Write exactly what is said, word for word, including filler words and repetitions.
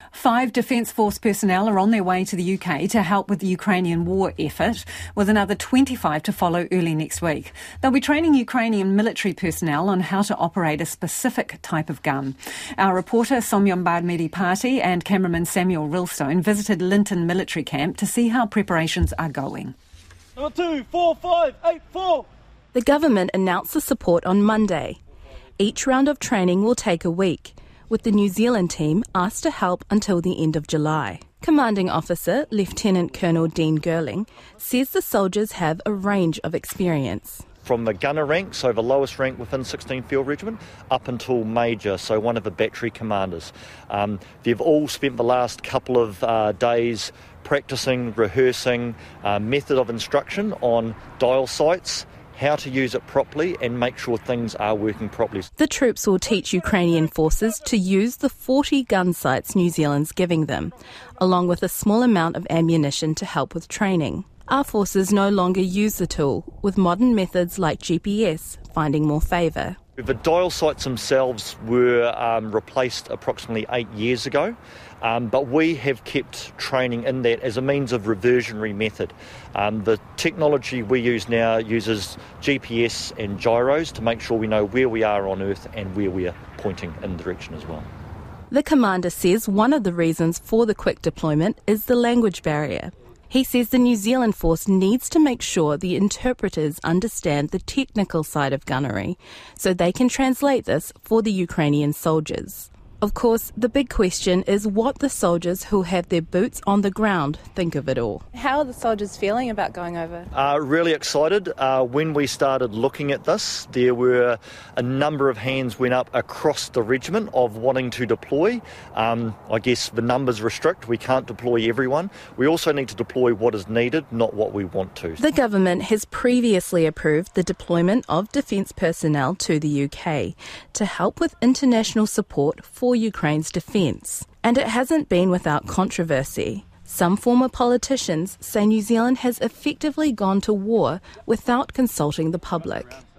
Five Defence Force personnel are on their way to the U K to help with the Ukrainian war effort, with another twenty-five to follow early next week. They'll be training Ukrainian military personnel on how to operate a specific type of gun. Our reporter Somyon Barmedi-Pati and cameraman Samuel Rilstone visited Linton Military Camp to see how preparations are going. Number two, four, five, eight, four. The government announced the support on Monday. Each round of training will take a week, with the New Zealand team asked to help until the end of July. Commanding Officer Lieutenant Colonel Dean Girling says the soldiers have a range of experience. From the gunner rank, so the lowest rank within sixteenth Field Regiment, up until Major, so one of the battery commanders. Um, they've all spent the last couple of uh, days practising, rehearsing, uh, method of instruction on dial sights, how to use it properly and make sure things are working properly. The troops will teach Ukrainian forces to use the forty gun sights New Zealand's giving them, along with a small amount of ammunition to help with training. Our forces no longer use the tool, with modern methods like G P S finding more favour. The dial sights themselves were um, replaced approximately eight years ago, um, but we have kept training in that as a means of reversionary method. Um, the technology we use now uses G P S and gyros to make sure we know where we are on Earth and where we are pointing in direction as well. The commander says one of the reasons for the quick deployment is the language barrier. He says the New Zealand force needs to make sure the interpreters understand the technical side of gunnery so they can translate this for the Ukrainian soldiers. Of course, the big question is what the soldiers who have their boots on the ground think of it all. How are the soldiers feeling about going over? Uh, really excited. Uh, when we started looking at this, there were a number of hands went up across the regiment of wanting to deploy. Um, I guess the numbers restrict. We can't deploy everyone. We also need to deploy what is needed, not what we want to. The government has previously approved the deployment of defence personnel to the U K to help with international support for Ukraine's defence. And it hasn't been without controversy. Some former politicians say New Zealand has effectively gone to war without consulting the public.